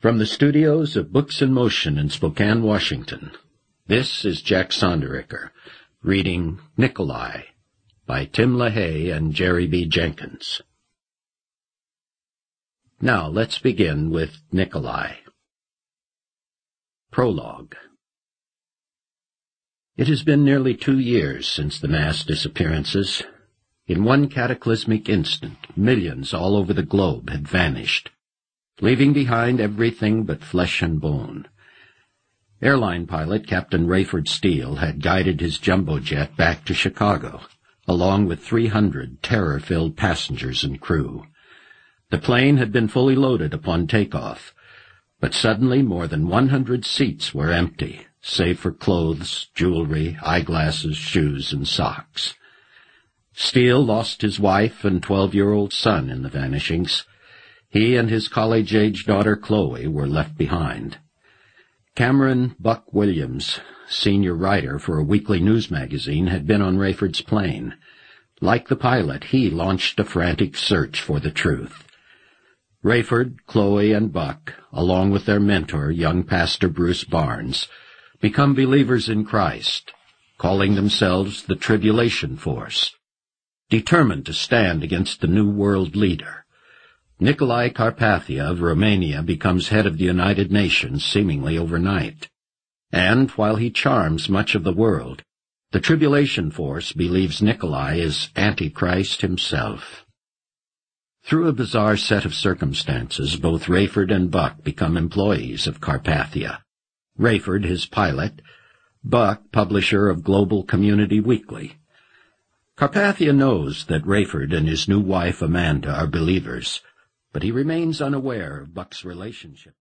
From the studios of Books in Motion in Spokane, Washington, this is Jack Sonderricker, reading Nikolai by Tim LaHaye and Jerry B. Jenkins. Now let's begin with Nikolai. Prologue. It has been nearly 2 years since the mass disappearances. In one cataclysmic instant, millions all over the globe had vanished, leaving behind everything but flesh and bone. Airline pilot Captain Rayford Steele had guided his jumbo jet back to Chicago, along with 300 terror-filled passengers and crew. The plane had been fully loaded upon takeoff, but suddenly more than 100 seats were empty, save for clothes, jewelry, eyeglasses, shoes, and socks. Steele lost his wife and 12-year-old son in the vanishings. He and his college-age daughter Chloe were left behind. Cameron Buck Williams, senior writer for a weekly news magazine, had been on Rayford's plane. Like the pilot, he launched a frantic search for the truth. Rayford, Chloe, and Buck, along with their mentor, young pastor Bruce Barnes, become believers in Christ, calling themselves the Tribulation Force, determined to stand against the New World leader. Nicolae Carpathia of Romania becomes head of the United Nations seemingly overnight. And while he charms much of the world, the Tribulation Force believes Nikolai is Antichrist himself. Through a bizarre set of circumstances, both Rayford and Buck become employees of Carpathia. Rayford, his pilot; Buck, publisher of Global Community Weekly. Carpathia knows that Rayford and his new wife Amanda are believers, but he remains unaware of Buck's relationship.